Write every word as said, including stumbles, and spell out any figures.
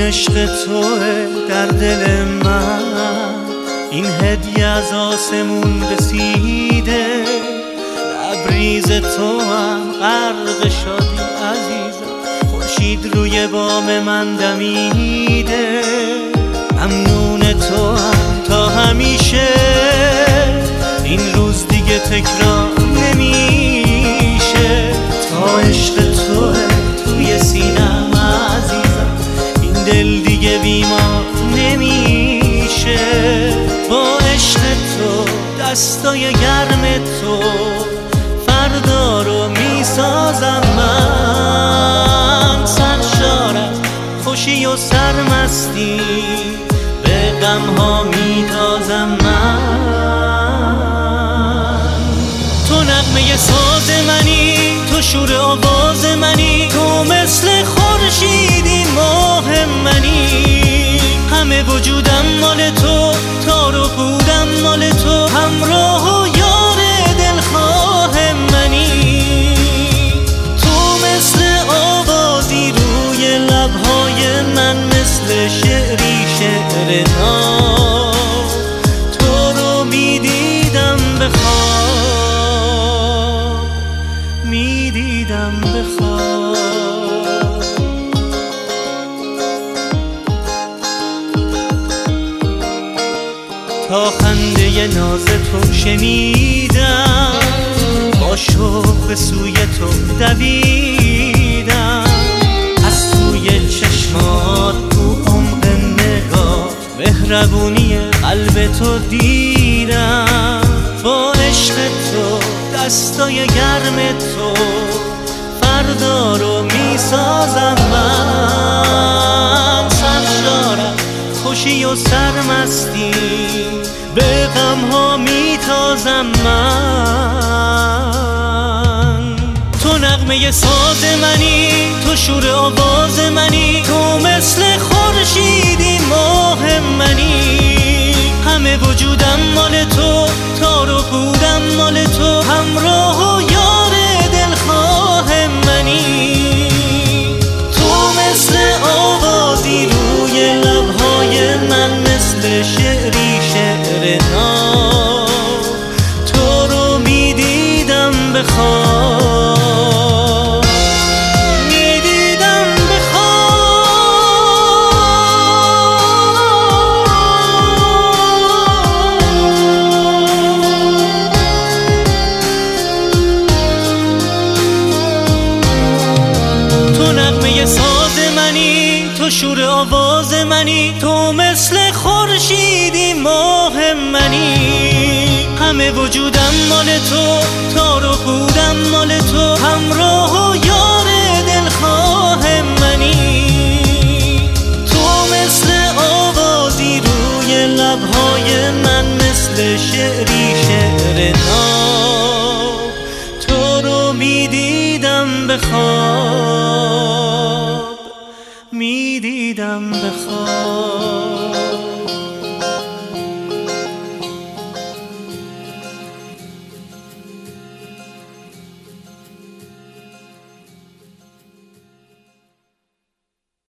عشق توه در دل من، این هدیه از آسمون رسیده، لبریز تو هم غرق شادی عزیزم، خورشید روی بام من دمیده، ممنون تو هم تا همیشه، این روز دیگه تکرار نمیشه، تا عشق توه توی سینم عزیزم، این دل دیگه بیمار نمیشه، با عشق تو دستای گرم تو فردا رو میسازم من، سرشار از خوشی و سرمستی به غم ها میتازم من. تو نغمه ساز منی، تو شور آواز منی، تو مثل خورشیدی ماه منی، همه وجودم مال تو، تار و پودم مال تو، همراه و یار دلخواه منی، تو مثل آوازی روی لبهای من، مثل شعری شعر ناز، تو رو میدیدم به خواب، میدیدم به خواب، تا خنده ناز تو شنیدم، با شوق به سوی تو دویدم، از توی چشمات تو عمق نگاه مهربونی قلب تو دیدم، با عشق تو دستای گرم تو فردا رو میسازم من، سرشارم خوشی و سرمستی به غم ها میتازم من. تو نغمه ساز منی، تو شور آواز منی، تو مثل خورشیدی ماه منی، همه وجودم مال تو، تار و پودم مال تو، همراه و یار دلخواه منی، تو مثل آوازی روی لبهای من، مثل شعری شعر ناز، تو رو میدیدم به خواب، میدیدم به خواب. تو نغمه ساز منی، تو شور آواز منی، تو مثل خورشیدی ماه منی، همه وجودم مال تو، تار و پودم مال تو، همراه و یار دلخواه منی، تو مثل آوازی روی لبهای من، مثل شعری شعر ناب، تو رو میدیدم به خواب، میدیدم به خواب.